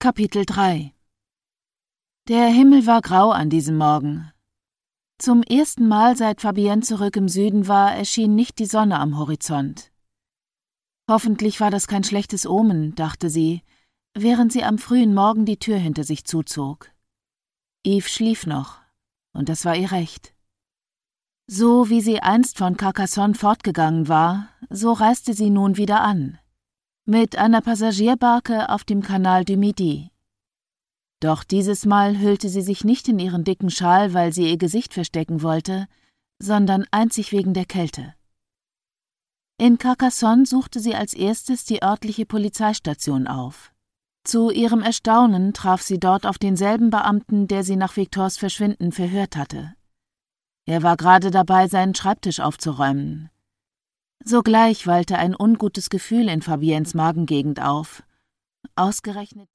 Kapitel 3 Der Himmel war grau an diesem Morgen. Zum ersten Mal, seit Fabienne zurück im Süden war, erschien nicht die Sonne am Horizont. Hoffentlich war das kein schlechtes Omen, dachte sie, während sie am frühen Morgen die Tür hinter sich zuzog. Yves schlief noch, und das war ihr Recht. So wie sie einst von Carcassonne fortgegangen war, so reiste sie nun wieder an. Mit einer Passagierbarke auf dem Canal du Midi. Doch dieses Mal hüllte sie sich nicht in ihren dicken Schal, weil sie ihr Gesicht verstecken wollte, sondern einzig wegen der Kälte. In Carcassonne suchte sie als erstes die örtliche Polizeistation auf. Zu ihrem Erstaunen traf sie dort auf denselben Beamten, der sie nach Victors Verschwinden verhört hatte. Er war gerade dabei, seinen Schreibtisch aufzuräumen. Sogleich wallte ein ungutes Gefühl in Fabiennes Magengegend auf. Ausgerechnet